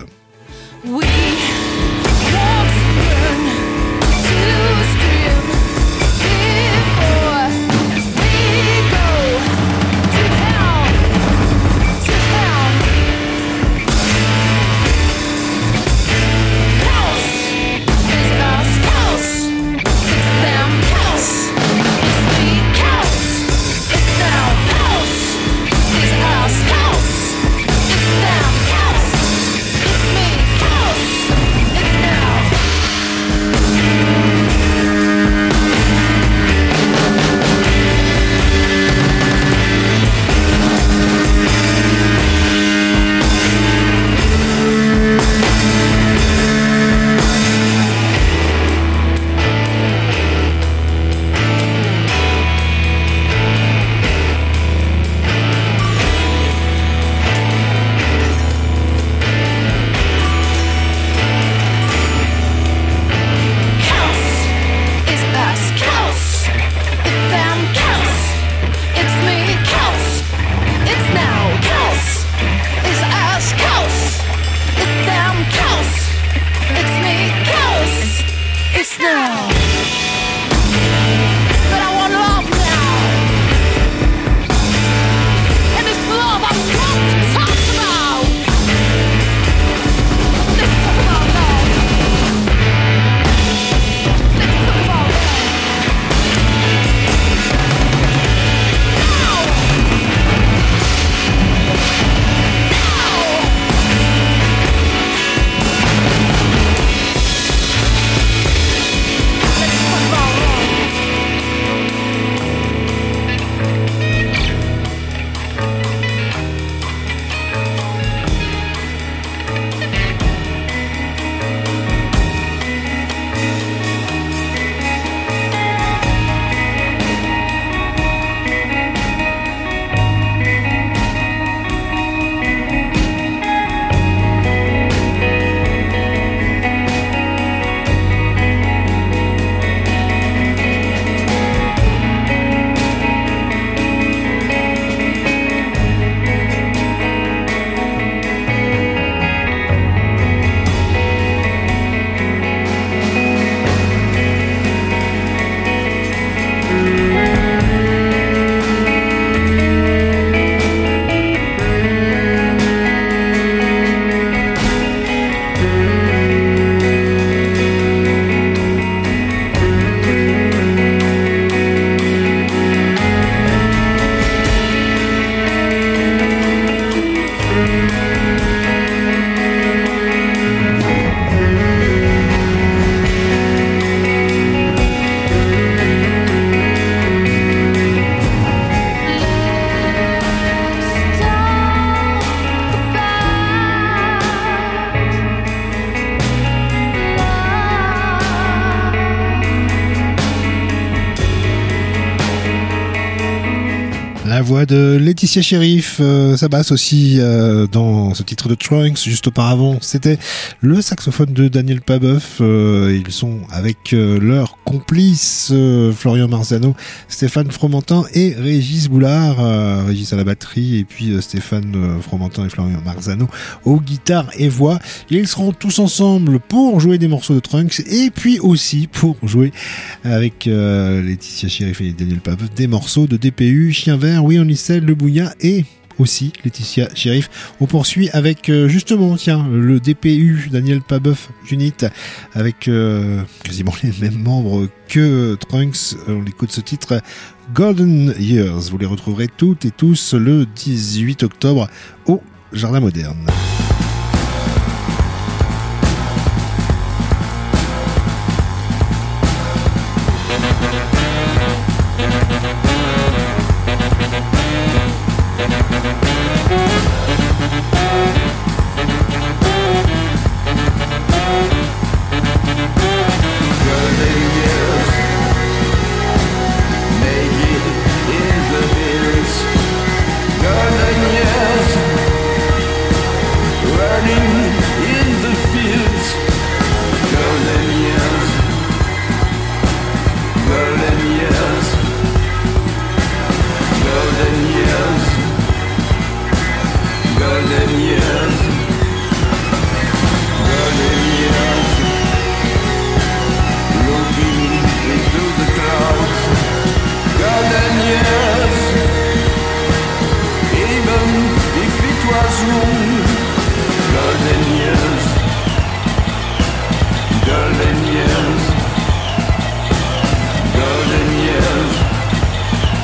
voix de Laetitia Sheriff, sa basse aussi dans ce titre de Trunks. Juste auparavant, c'était le saxophone de Daniel Pabeuf. Ils sont avec leur complice Florian Marzano, Stéphane Fromentin et Régis Boulard. Régis à la batterie et puis Stéphane Fromentin et Florian Marzano aux guitares et voix. Ils seront tous ensemble pour jouer des morceaux de Trunks et puis aussi pour jouer avec Laetitia Sheriff et Daniel Pabeuf des morceaux de DPU, Chien Vert, Oui on y sait, Le Bougnat et aussi Laetitia Sheriff. On poursuit avec justement le DPU Daniel Pabeuf Unit avec quasiment les mêmes membres que Trunks. On écoute ce titre Golden Years. Vous les retrouverez toutes et tous le 18 octobre au Jardin Moderne.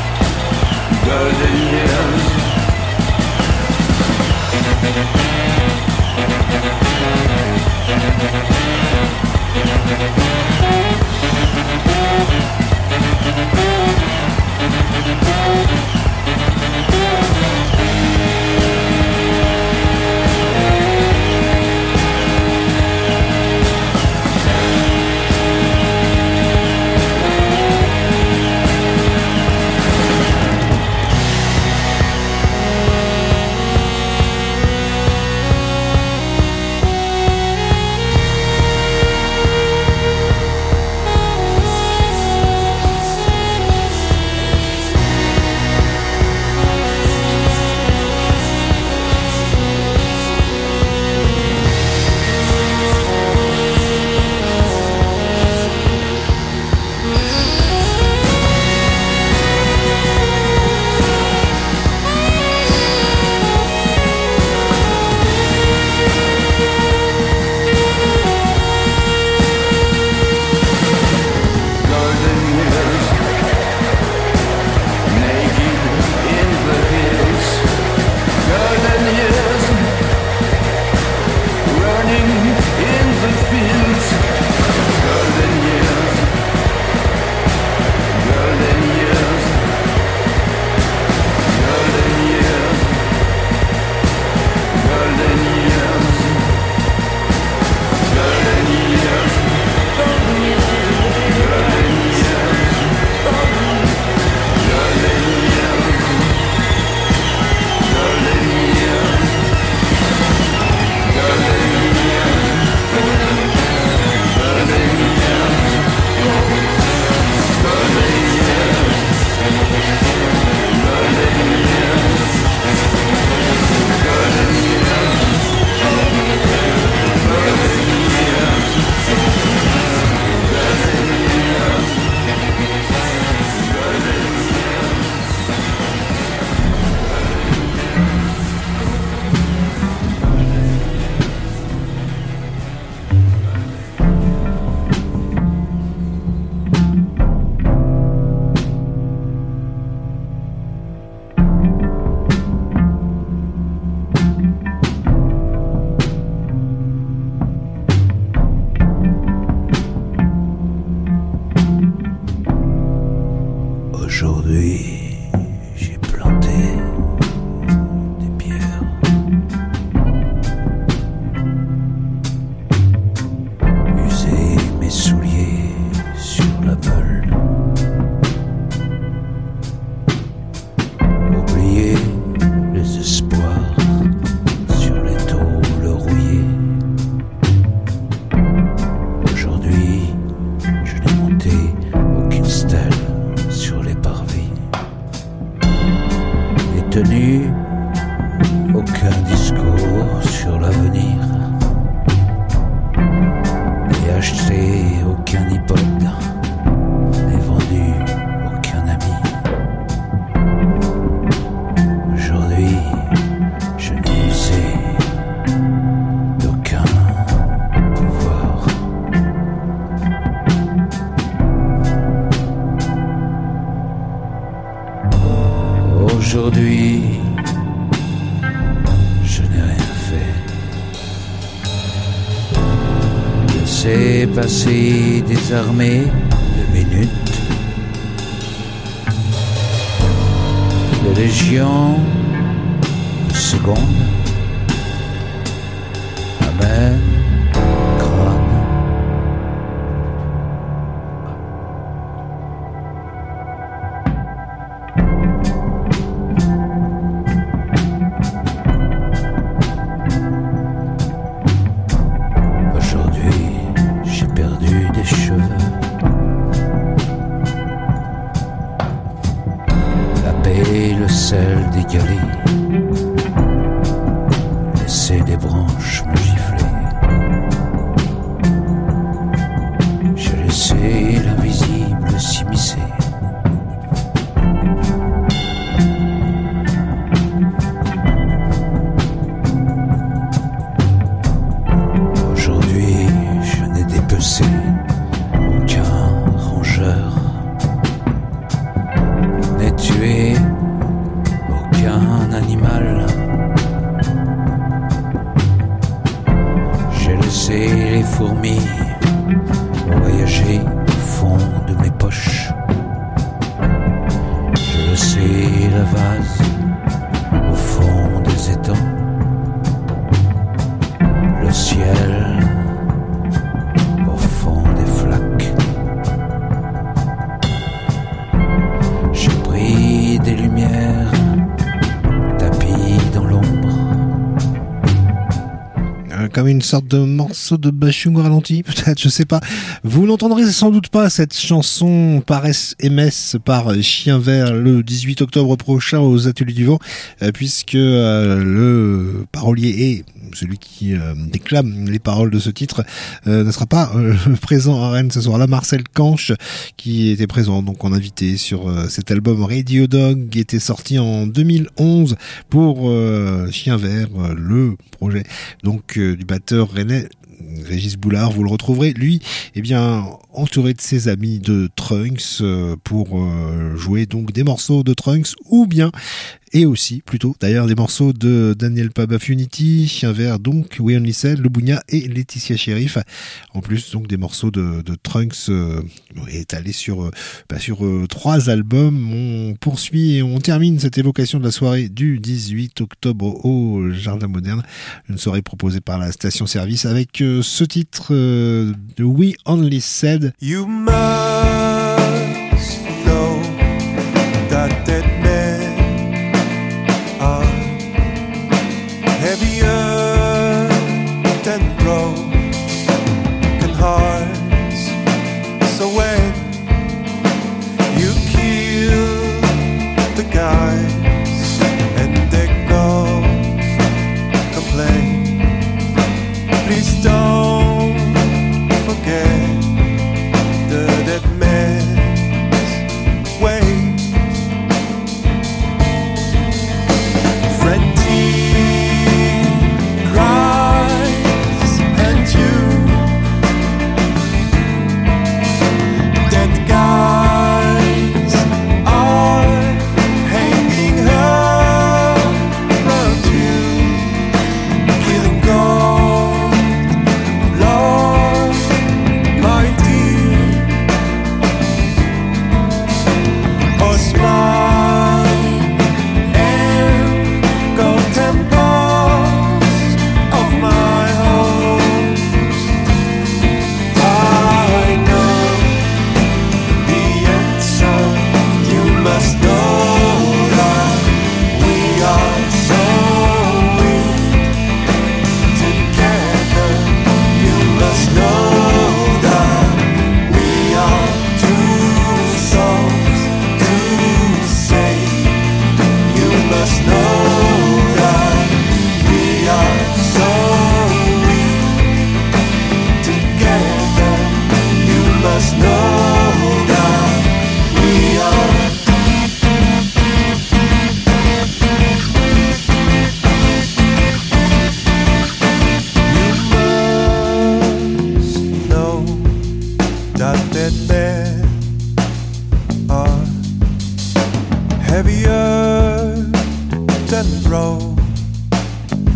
Golden years. aucun discours sur l'avenir, n'ai acheté aucun iPod, n'ai vendu aucun ami. Aujourd'hui, je n'usais d'aucun pouvoir. Aujourd'hui, je n'ai rien fait. Laissez passer des armées de minutes, des légions de secondes, à même crâne. Laissez des branches me gifler. J'ai laissé l'invisible s'immiscer. Aujourd'hui, je n'ai dépecé aucun rongeur, n'ai tué aucun animal. J'ai laissé les fourmis voyager au fond de mes poches. J'ai laissé la vase au fond des étangs. Le ciel au fond des flaques. J'ai pris des lumières dans l'ombre. Comme une sorte de morceau de Bachung ralenti, peut-être, je sais pas. Vous n'entendrez sans doute pas cette chanson par SMS par Chien Vert le 18 octobre prochain aux Ateliers du Vent, puisque le parolier et celui qui déclame les paroles de ce titre ne sera pas présent à Rennes ce soir-là. Marcel Canche, qui était présent donc en invité sur cet album Radio Dog, qui était sorti en 2011 pour Chien Vert, le projet donc du batteur rennais Régis Boulard. Vous le retrouverez, lui, entouré de ses amis de Trunks pour jouer donc des morceaux de Trunks ou bien et aussi plutôt d'ailleurs des morceaux de Daniel Pabaf Unity, Chien Vert donc, We Only Said, Le Bougna et Laetitia Sheriff. En plus donc des morceaux de Trunks étalés sur 3 albums. On poursuit et on termine cette évocation de la soirée du 18 octobre au Jardin Moderne, une soirée proposée par la station service avec ce titre de We Only Said. You must know that dead men are heavier than broken hearts. So when you kill the guys and they go complain, please don't forget the dead man's way. Frantic cries and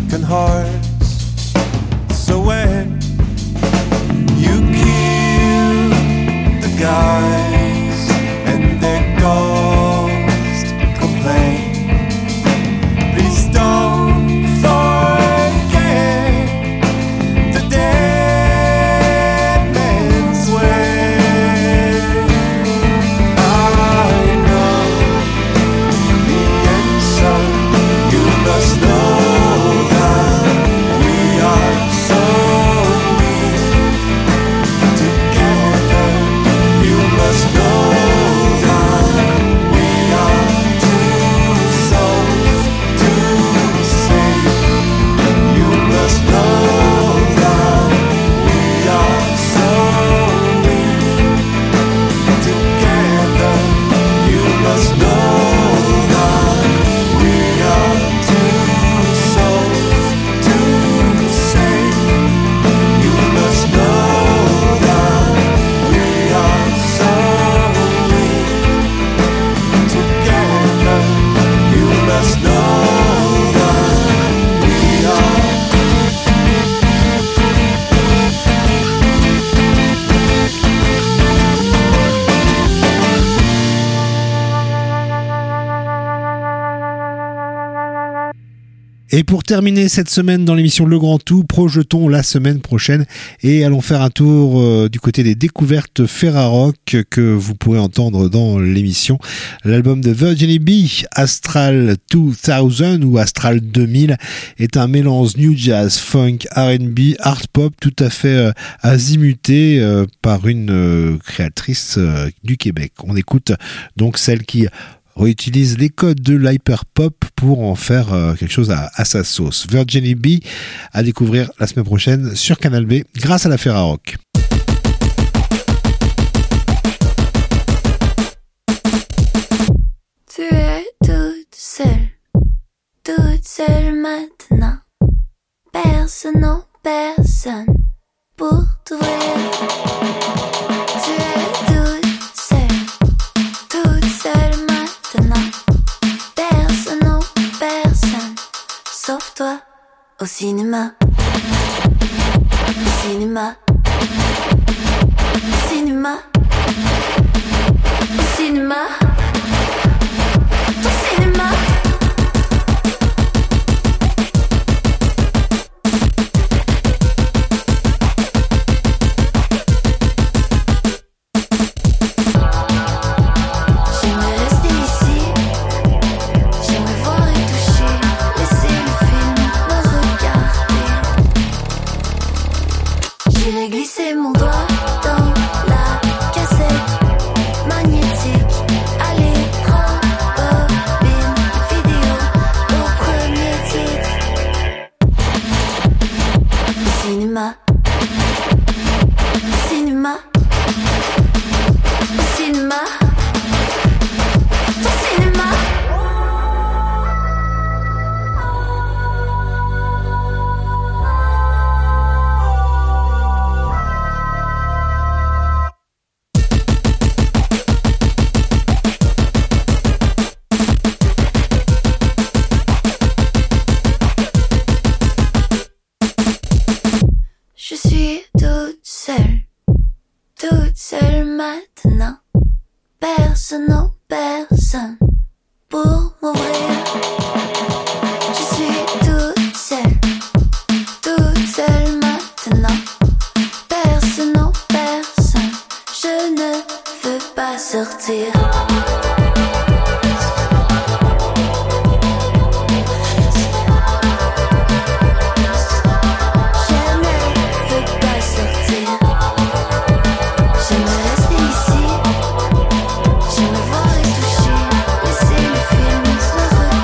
broken hearts. So when you kill the guys and their ghosts complain, please don't forget the dead man's way. I know the answer. You must know that we are so weak together. You must know that we are two souls to save. You must know that we are so weak together. You must know that we are two souls to save. You must know that we are so weak together. You must know that we are. Et pour terminer cette semaine dans l'émission Le Grand Tout, projetons la semaine prochaine et allons faire un tour du côté des découvertes Ferrarock que vous pourrez entendre dans l'émission. L'album de Virginie B, Astral 2000 ou Astral 2000, est un mélange new jazz, funk, R&B, art pop tout à fait azimuté par une créatrice du Québec. On écoute donc celle qui réutilise les codes de l'hyperpop pour en faire quelque chose à sa sauce. Virginie B à découvrir la semaine prochaine sur Canal B grâce à la Ferrarock. Tu es toute seule maintenant. Personne, non personne pour t'ouvrir. Tu es toute seule maintenant. Personne, non personne sauf toi au cinéma. Cinéma. Cinéma. Cinéma. Ton cinéma. Glisser mon doigt dans la cassette magnétique, à l'écran, bobine, vidéo, au premier titre. Cinéma. Cinéma. Cinéma. Ton cinéma. Je suis toute seule maintenant. Personne, non personne pour m'ouvrir. Je suis toute seule maintenant. Personne, non personne. Je ne veux pas sortir. Rester ici, j'aimerais voir et toucher, laisser le film me regarder.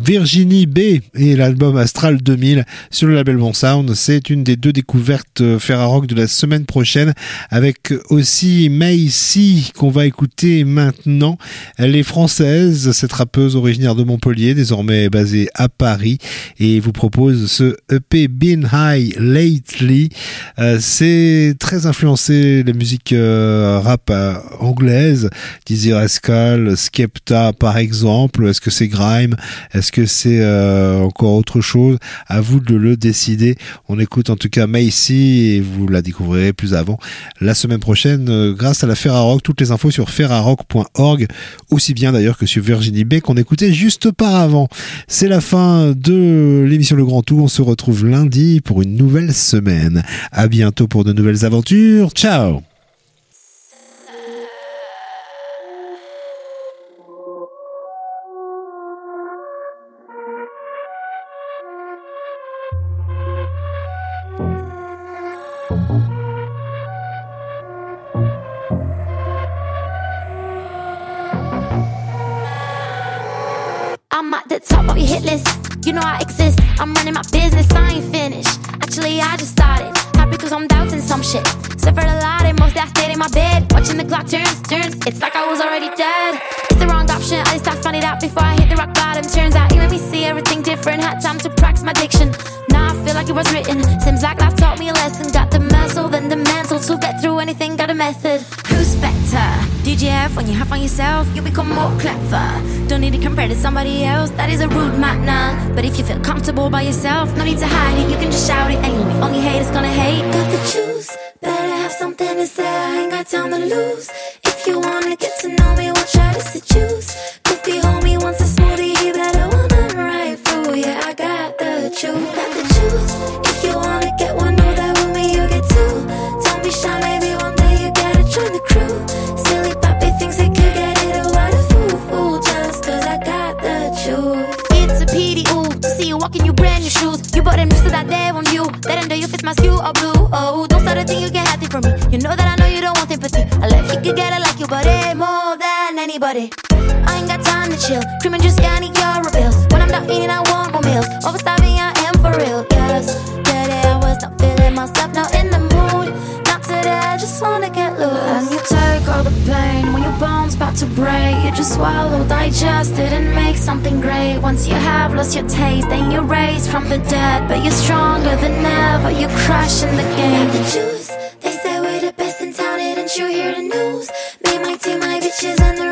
Virginie B et l'album Astral 2000 sur le label Bon Sound. C'est une des deux découvertes Ferrarock de la semaine prochaine, avec aussi Macy qu'on va écouter maintenant. Elle est française, cette rappeuse originaire de Montpellier, désormais basée à Paris, et vous propose ce EP Been High Lately. C'est très influencé la musique rap anglaise, Dizzy Rascal, Skepta par exemple. Est-ce que c'est grime? Est-ce que c'est encore autre chose? À vous de le décider. On écoute en tout cas Macy et vous la découvrirez plus avant la semaine prochaine grâce à la Ferrarock. Toutes les infos sur ferrarock.org, aussi bien d'ailleurs que sur Virginie B qu'on écoutait juste auparavant. C'est la fin de l'émission Le Grand Tour. On se retrouve lundi pour une nouvelle semaine. À bientôt pour de nouvelles aventures. Ciao. I'm at the top of your hit list. You know I exist. I'm running my business. I ain't finished. Actually, I just started. Happy cause I'm doubting some shit. Suffered a lot and most I stayed in my bed. Watching the clock turns. It's like I was already dead. It's the wrong option. At least I found it out before I hit the rock bottom. Turns out you made me see everything different. Had time to practice my diction. Now I feel like it was written. Seems like life taught me a lesson. Got the muscle, then the mental. To get through anything, got a method. Who's better? DGF, when you have on yourself, you become more clever. Don't need to compare to somebody else, that is a rude manner. But if you feel comfortable by yourself, no need to hide it, you can just shout it anyway. Only haters gonna hate. Got the juice, better have something to say. I ain't got time to lose. If you wanna get to know me, we'll try to seduce. Goofy homie wants a smoothie, he better want I'm right through. Yeah, I got the juice, got the juice. If you wanna get one, know that with me you get two. Don't be shy, maybe one day you gotta join the crew. Silly puppy thinks he could get it, oh what a fool, just cause I got the juice. It's a pity, ooh, to see you walking your brand new shoes. You bought them just so that they want you. Let them know you fit my hue or blue. Oh, don't start a thing, you get happy for me. You know that I know you don't want sympathy. I left you could get it like you, but it more than anybody. I ain't got time to chill. Cream and juice, yeah, I need your bills. When I'm done eating, I want more meals. Overstarving, I am for real, yes. Today I was not feeling myself, not in the mood. Not today, I just wanna get loose. And you take all the pain when your bones about to break. You just swallow, digest it and make something great. Once you have lost your taste, then you raise from the dead. But you're stronger than ever, you're crushing the game. Got the juice, they say we're the best in town, didn't you hear the news? Me, my team, my bitches and the